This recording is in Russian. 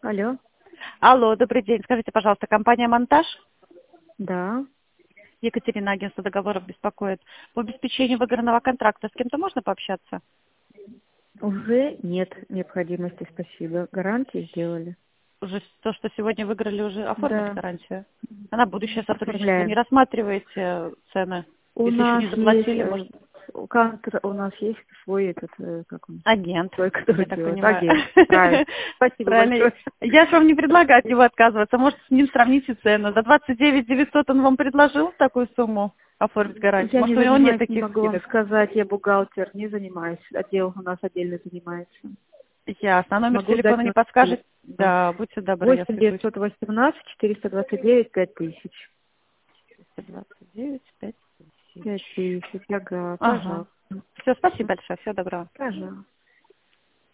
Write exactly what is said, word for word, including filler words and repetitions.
Алло, Алло, добрый день. Скажите, пожалуйста, компания «Монтаж»? да, Екатерина, агентство договоров беспокоит. По обеспечению выигранного контракта с кем-то можно пообщаться? уже нет необходимости, спасибо. Гарантии сделали. Уже то, что сегодня выиграли, уже оформили Да, гарантию. А на будущее сотрудничество не оформляем. рассматриваете цены? У Если еще нас не есть, заплатили, э, может, у контр- у нас есть свой этот, э, как он, агент, свой, который я так делает. понимаю. Агент, правильно. Спасибо Правильно. большое. Я же вам не предлагаю от него отказываться. Может, с ним сравните цену. За двадцать девять девятьсот он вам предложил такую сумму оформить гарантию? Я не Может, у него нет занимаюсь, не таких могу вам скидок? сказать, я бухгалтер, не занимаюсь. Отдел у нас отдельно занимается. Ясно. А номер Могу дать телефона не номер подскажет? телефона. Да, будьте добры, я восемь свяжусь. девятьсот восемнадцать четыреста двадцать девять пять тысяч. двадцать девять пять Пять тысяч. тысяч, ага, Ага. пожалуйста. Все, спасибо большое. Всего доброго. Пожалуйста.